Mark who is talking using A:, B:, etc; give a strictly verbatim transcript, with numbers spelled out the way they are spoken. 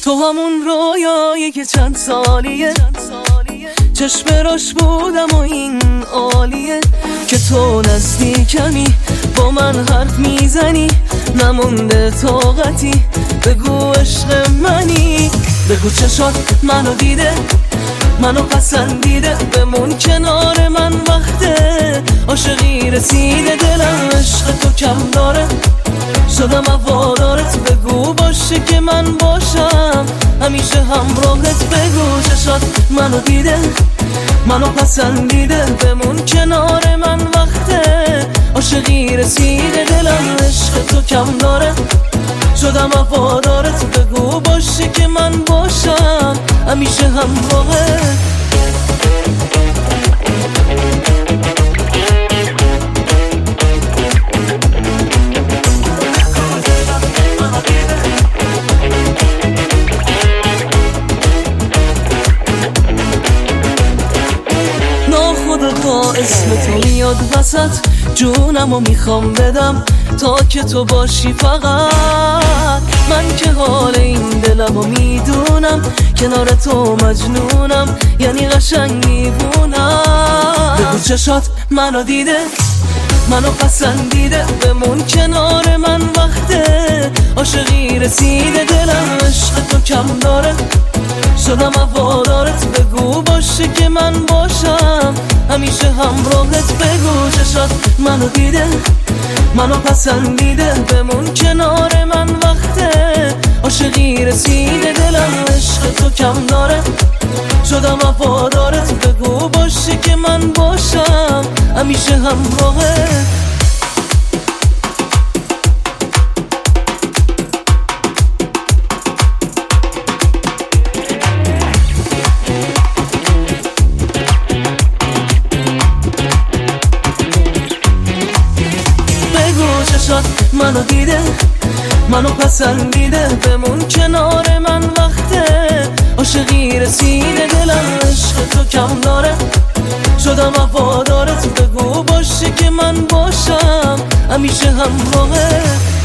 A: تو همون رویایی که چند سالیه چشم راش بودم و این عالیه که تو نزدیکمی با من حرف میزنی نمونده طاقتی بگو عشق منی بگو چشات منو دیده منو پسندیده بمون کنار من وقته عاشقی رسیده دلم عشق تو کم داره شدم هوادارت بگو باشه که من باشم همیشه همراهت بگو چشات منو دیده منو پسندیده بمون کنار من وقته عاشقی رسیده دلم عشق تو کم داره شدم هوادارت بگو باشه که من باشم همیشه همراهت با اسم تو میاد وسط جونمو میخوام بدم تا که تو باشی فقط من که حال این دلمو میدونم کنار تو مجنونم یعنی قشنگ میبونم بگو چشات منو دیده منو پسندیده بمون کنار من وقته عاشقی رسیده دلم عشق تو کم داره شدم هوادارت بگو باشه که من باشم همیشه همراهت بگو چشات منو دیده منو پسندیده بمون کنار من وقته عاشقی رسیده دلم عشق تو کم داره شدم هوادارت بگو باشه که من باشم همیشه همراهت منو دیده منو پسندیده بمون کنار من وقته عاشقی رسیده دلم عشق تو کم داره شدم هوادارت بگو باشه که من باشم همیشه همراهت